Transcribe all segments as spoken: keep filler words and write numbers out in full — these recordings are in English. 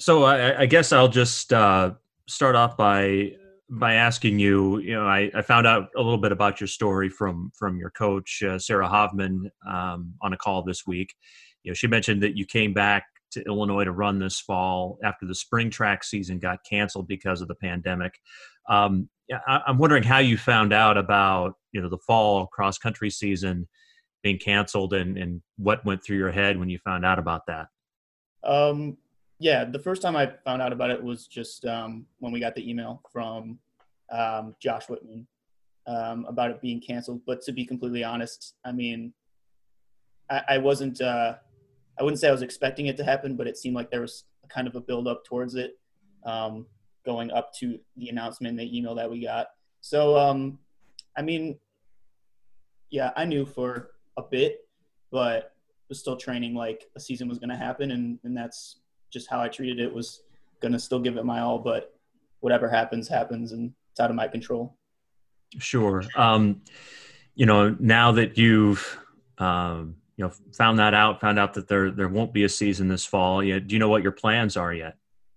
So I, I guess I'll just uh, start off by by asking you. You know, I, I found out a little bit about your story from from your coach, uh, Sarah Hoffman, um, on a call this week. You know, she mentioned that you came back to Illinois to run this fall after the spring track season got canceled because of the pandemic. Um, yeah, I, I'm wondering how you found out about you know the fall cross country season being canceled, and and what went through your head when you found out about that. Um, yeah, the first time I found out about it was just um, when we got the email from um, Josh Whitman um, about it being canceled. But to be completely honest, I mean, I, I wasn't. Uh, I wouldn't say I was expecting it to happen, but it seemed like there was kind of a build up towards it, um, going up to the announcement, the email that we got. So, um, I mean, yeah, I knew for a bit, but was still training like a season was going to happen, and and that's just how I treated it. Was going to still give it my all, but whatever happens, happens, and it's out of my control. Sure. Um, you know, now that you've um, you know found that out, found out that there there won't be a season this fall. Yeah, do you know what your plans are yet?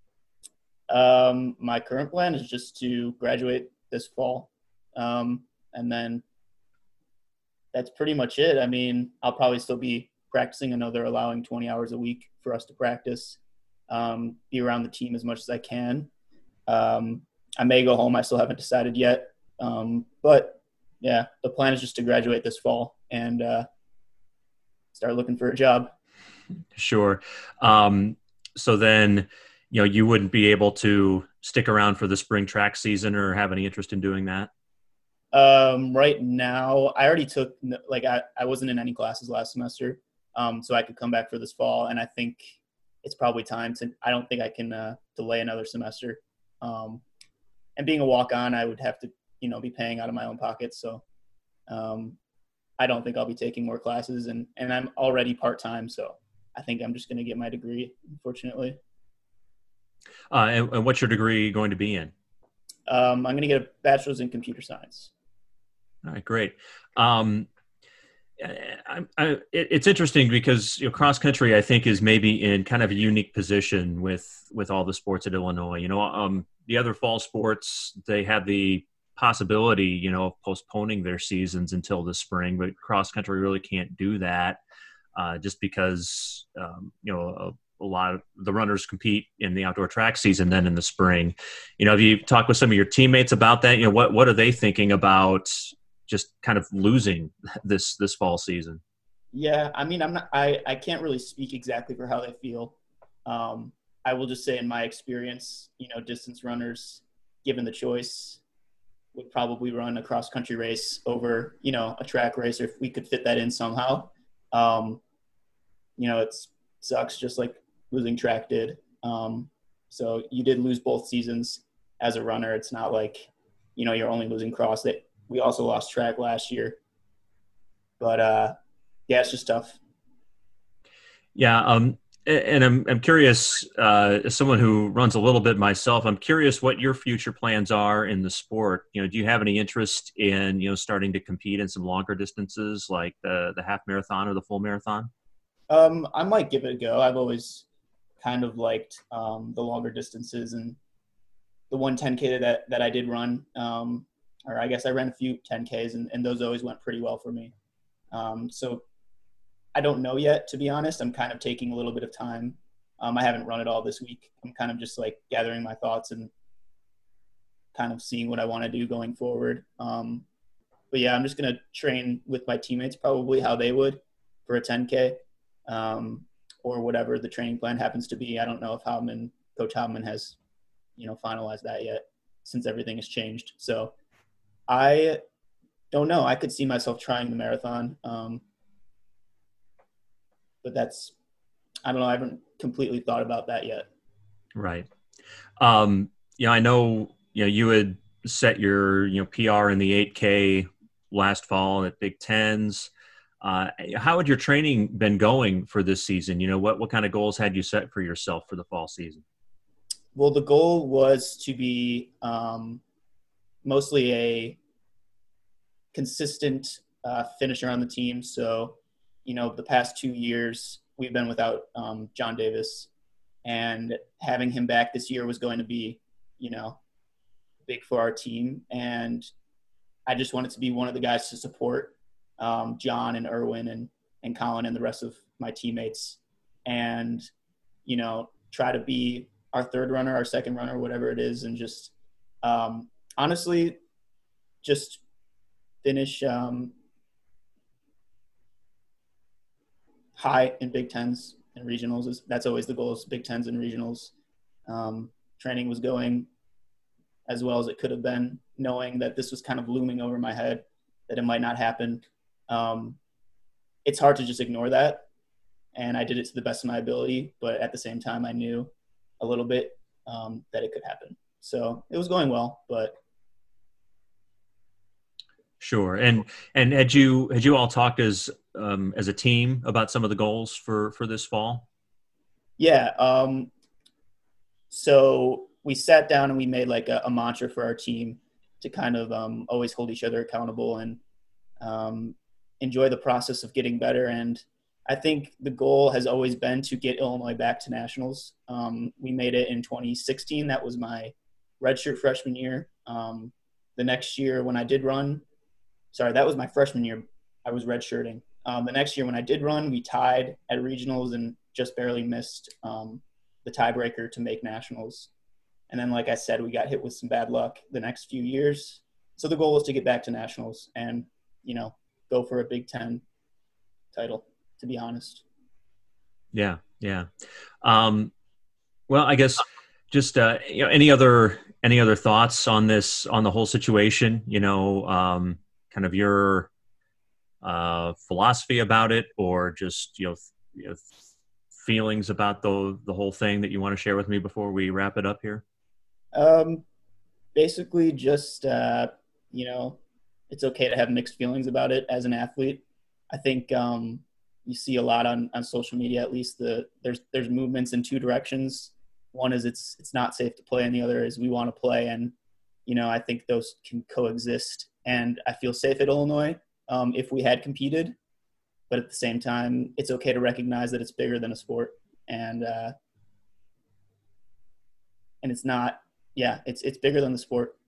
Um, my current plan is just to graduate this fall, um, and then that's pretty much it. I mean, I'll probably still be practicing. I know they're allowing twenty hours a week for us to practice, um, be around the team as much as I can. Um, I may go home. I still haven't decided yet. Um, but yeah, the plan is just to graduate this fall and uh, start looking for a job. Sure. Um, so then, you know, you wouldn't be able to stick around for the spring track season or have any interest in doing that. Um, right now, I already took like I, I wasn't in any classes last semester, um, so I could come back for this fall, and I think it's probably time to. I don't think I can uh, delay another semester. Um, and being a walk on, I would have to you know be paying out of my own pocket, so um, I don't think I'll be taking more classes, and and I'm already part time, so I think I'm just going to get my degree. Unfortunately, Uh, and, and what's your degree going to be in? um, I'm going to get a bachelor's in computer science. All right, great. Um, I, I, it, it's interesting because you know, cross country, I think, is maybe in kind of a unique position with with all the sports at Illinois. You know, um, the other fall sports they have the possibility, you know, of postponing their seasons until the spring, but cross country really can't do that uh, just because um, you know a, a lot of the runners compete in the outdoor track season then in the spring. You know, have you talked with some of your teammates about that? You know, what what are they thinking about just kind of losing this this fall season? Yeah, I mean, I'm not. I I can't really speak exactly for how they feel. Um, I will just say, in my experience, you know, distance runners, given the choice, would probably run a cross country race over, you know, a track race, or if we could fit that in somehow. Um, you know, it sucks just like losing track did. Um, so you did lose both seasons as a runner. It's not like, you know, you're only losing cross. That we also lost track last year, but uh, yeah, it's just tough. Yeah, um, and I'm I'm curious, uh, as someone who runs a little bit myself, I'm curious what your future plans are in the sport. You know, do you have any interest in you know starting to compete in some longer distances like the the half marathon or the full marathon? Um, I might give it a go. I've always kind of liked um, the longer distances, and the one ten K that, that I did run, um, or I guess I ran a few ten Ks, and, and those always went pretty well for me. Um, so I don't know yet, to be honest. I'm kind of taking a little bit of time. Um, I haven't run it all this week. I'm kind of just like gathering my thoughts and kind of seeing what I want to do going forward. Um, but yeah, I'm just going to train with my teammates, probably how they would for a ten K, um, or whatever the training plan happens to be. I don't know if Howman, Coach Howman has, you know, finalized that yet since everything has changed. So I don't know. I could see myself trying the marathon. Um, but that's, I don't know. I haven't completely thought about that yet. Right. Um, you know, I know you know you had set your you know P R in the eight K last fall at Big Tens. Uh, how had your training been going for this season? You know, what what kind of goals had you set for yourself for the fall season? Well, the goal was to be um, mostly a consistent uh, finisher on the team. So, you know, the past two years we've been without um, John Davis, and having him back this year was going to be, you know, big for our team. And I just wanted to be one of the guys to support um, John and Erwin and, and Colin and the rest of my teammates, and, you know, try to be our third runner, our second runner, whatever it is. And just um, honestly, just finish um, high in Big Tens and regionals. Is, that's always the goal, is Big Tens and regionals. Um, training was going as well as it could have been, knowing that this was kind of looming over my head, that it might not happen. Um, it's hard to just ignore that. And I did it to the best of my ability, but at the same time, I knew a little bit um, that it could happen. So it was going well, but. Sure. And, and had you, had you all talked as, um, as a team about some of the goals for, for this fall? Yeah. Um, so we sat down and we made like a, a mantra for our team to kind of um, always hold each other accountable and um, enjoy the process of getting better. And I think the goal has always been to get Illinois back to nationals. Um, we made it in twenty sixteen. That was my redshirt freshman year. Um, the next year when I did run, sorry, that was my freshman year. I was redshirting. Um, the next year when I did run, we tied at regionals and just barely missed um, the tiebreaker to make nationals. And then, like I said, we got hit with some bad luck the next few years. So the goal was to get back to nationals and, you know, go for a Big Ten title, to be honest. Yeah. Yeah. Um, well, I guess just, uh, you know, any other, any other thoughts on this, on the whole situation, you know, um, kind of your uh, philosophy about it, or just, you know, you know, feelings about the, the whole thing that you want to share with me before we wrap it up here? Um, basically just, uh, you know, it's okay to have mixed feelings about it as an athlete. I think um, you see a lot on, on social media, at least the there's there's movements in two directions. One is it's it's not safe to play, and the other is we want to play. And, you know, I think those can coexist. And I feel safe at Illinois um, if we had competed. But at the same time, it's okay to recognize that it's bigger than a sport. And uh, and it's not, yeah, it's it's bigger than the sport.